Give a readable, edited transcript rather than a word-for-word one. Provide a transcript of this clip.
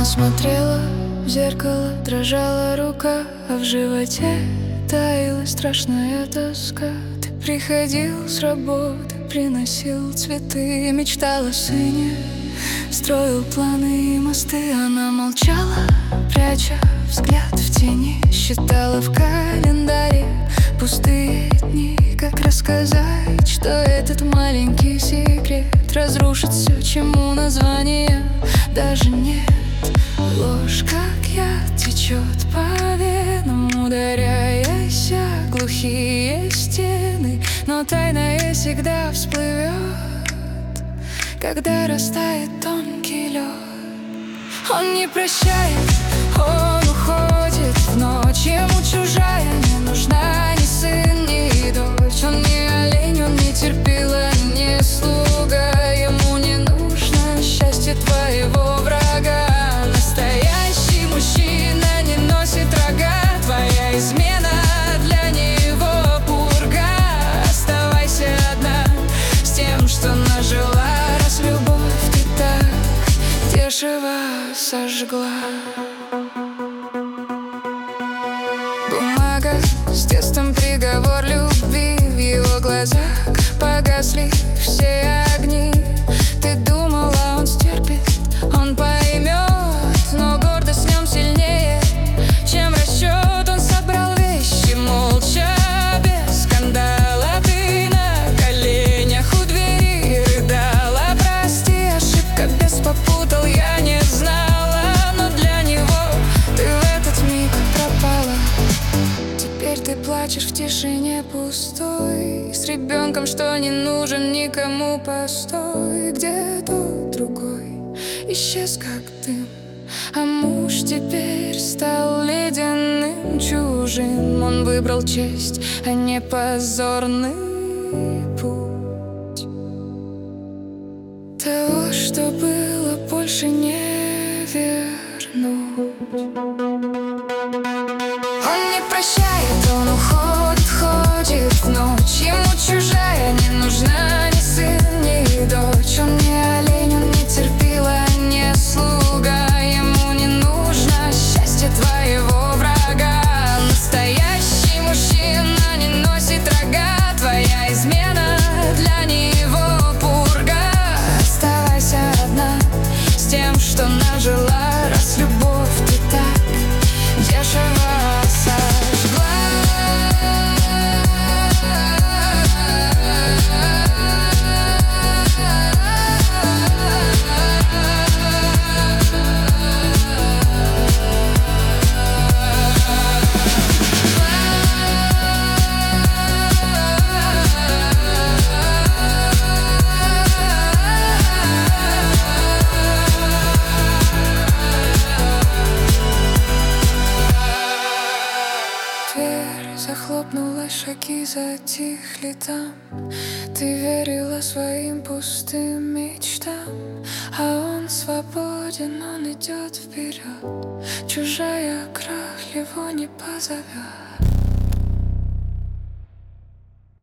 Она смотрела в зеркало, дрожала рука, а в животе таяла страшная тоска. Ты приходил с работы, приносил цветы, мечтал о сыне, строил планы и мосты. Она молчала, пряча взгляд в тени, считала в календаре пустые дни. Как рассказать, что этот маленький секрет разрушит все, чему название даже нет? Ложь, как яд, течет по венам, ударяясь о глухие стены. Но тайное всегда всплывет, когда растает тонкий лед. Он не прощает, он уходит в ночь. Ему чужая не нужна ни сын, ни дочь. Он не олень, он не терпила, не слуга. Ему не нужно счастье твоего врага. Настоящий мужчина не носит рога. Твоя измена для него пурга. Оставайся одна с тем, что нажила, раз любовь ты так дешево сожгла. Бумага с тестом, приговор любви. В его глазах погасли все огни. Ты думала, он стерпит, он поймет, но гордость в нем сильнее, чем расчет. Он собрал вещи молча, без скандала. Ты на коленях у двери рыдала. Прости, ошибка, без попутал, я не знала. Но для него ты в этот миг пропала. Теперь ты плачешь в тишине пустой, с ребенком, что не нужен никому постой. Где тот другой исчез как дым, а муж теперь стал ледяным, чужим. Он выбрал честь, а не позорный путь. Того, что было, больше не вернуть. Он не прощает, он уходит, ходит в ночь. Ему чужая не нужна ни сын, ни дочь. Он не олень, он не терпила, не слуга. Ему не нужно счастье твоего врага. Настоящий мужчина не носит рога. Твоя измена для него пурга. Оставайся одна с тем, что нажила, раз любовь ты так дешево сожгла. Дверь захлопнулась, шаги затихли там. Ты верила своим пустым мечтам, а он свободен, он идет вперед. Чужая крах его не позовет.